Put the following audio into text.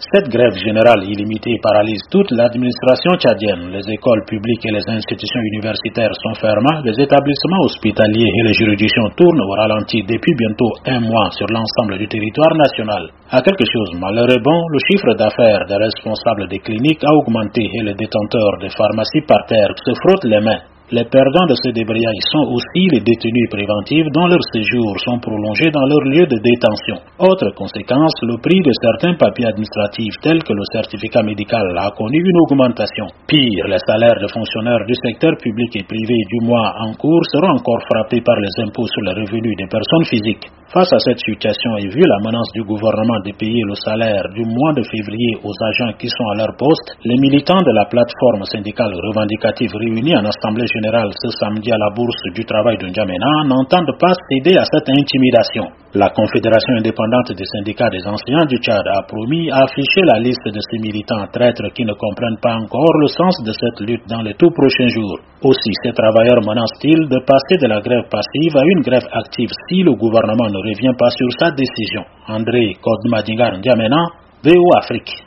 Cette grève générale illimitée paralyse toute l'administration tchadienne. Les écoles publiques et les institutions universitaires sont fermées, les établissements hospitaliers et les juridictions tournent au ralenti depuis bientôt un mois sur l'ensemble du territoire national. À quelque chose malheur est bon, le chiffre d'affaires des responsables des cliniques a augmenté et les détenteurs des pharmacies par terre se frottent les mains. Les perdants de ce débrayage sont aussi les détenus préventifs dont leurs séjours sont prolongés dans leur lieu de détention. Autre conséquence, le prix de certains papiers administratifs tels que le certificat médical a connu une augmentation. Pire, les salaires de fonctionnaires du secteur public et privé du mois en cours seront encore frappés par les impôts sur les revenus des personnes physiques. Face à cette situation et vu la menace du gouvernement de payer le salaire du mois de février aux agents qui sont à leur poste, les militants de la plateforme syndicale revendicative réunis en assemblée générale ce samedi à la bourse du travail de N'Djamena n'entendent pas céder à cette intimidation. La Confédération indépendante des syndicats des enseignants du Tchad a promis à afficher la liste de ces militants traîtres qui ne comprennent pas encore le sens de cette lutte dans les tout prochains jours. Aussi, ces travailleurs menacent-ils de passer de la grève passive à une grève active si le gouvernement ne revient pas sur sa décision. André Kodmadingar N'Djamena, VO Afrique.